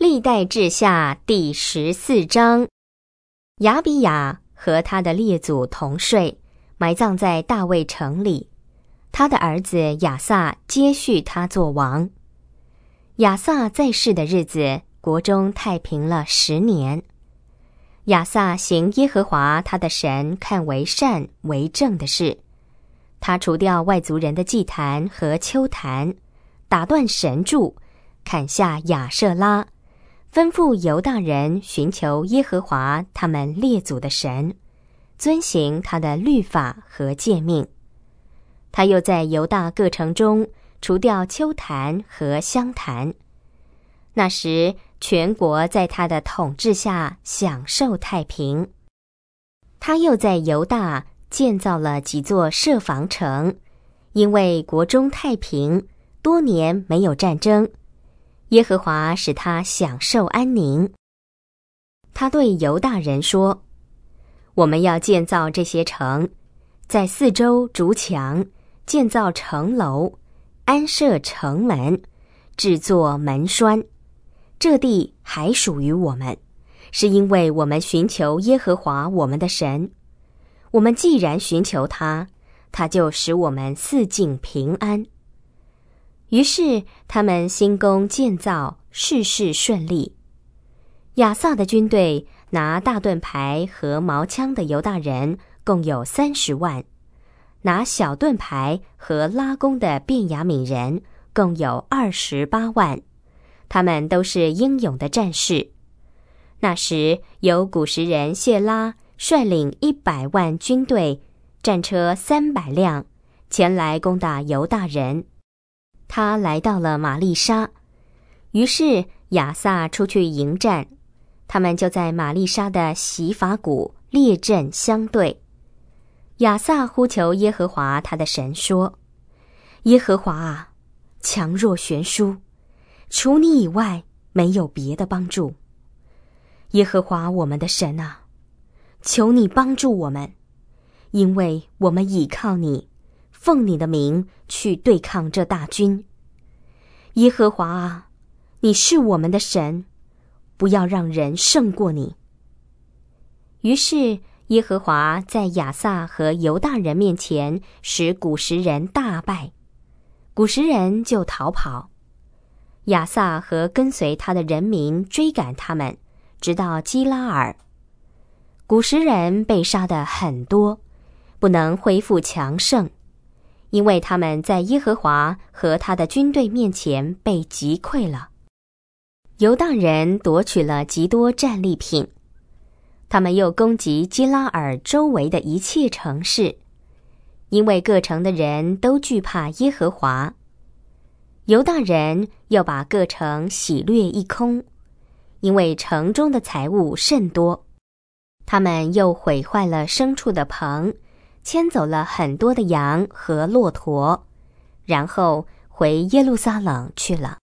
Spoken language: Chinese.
历代志下第14章，亚比亚和他的列祖同睡，埋葬在大卫城里。他的儿子亚撒接续他做王。亚撒在世的日子，国中太平了10年。亚撒行耶和华他的神看为善为正的事，他除掉外族人的祭坛和丘坛，打断神柱，砍下亚舍拉，吩咐犹大人寻求耶和华他们列祖的神，遵行他的律法和诫命。他又在犹大各城中除掉丘坛和香坛。那时全国在他的统治下享受太平。他又在犹大建造了几座设防城，因为国中太平，多年没有战争，耶和华使他享受安宁。他对犹大人说：我们要建造这些城，在四周筑墙，建造城楼，安设城门，制作门栓。这地还属于我们，是因为我们寻求耶和华我们的神。我们既然寻求他，他就使我们四境平安。于是他们兴工建造，事事顺利。亚撒的军队拿大盾牌和矛枪的犹大人共有30万，拿小盾牌和拉弓的便雅悯人共有28万，他们都是英勇的战士。那时有古实人谢拉率领100万军队，战车300辆，前来攻打犹大人。他来到了玛利沙，于是亚撒出去迎战，他们就在玛利沙的洗法谷列阵相对。亚撒呼求耶和华他的神说：耶和华啊，强弱悬殊，除你以外没有别的帮助。耶和华我们的神啊，求你帮助我们，因为我们倚靠你，奉你的名去对抗这大军。耶和华啊，你是我们的神，不要让人胜过你。于是耶和华在亚撒和犹大人面前使古实人大败，古实人就逃跑。亚撒和跟随他的人民追赶他们，直到基拉尔。古实人被杀得很多，不能恢复强盛，因为他们在耶和华和他的军队面前被击溃了。犹大人夺取了极多战利品，他们又攻击基拉尔周围的一切城市，因为各城的人都惧怕耶和华。犹大人又把各城洗掠一空，因为城中的财物甚多。他们又毁坏了牲畜的棚，牵走了很多的羊和骆驼，然后回耶路撒冷去了。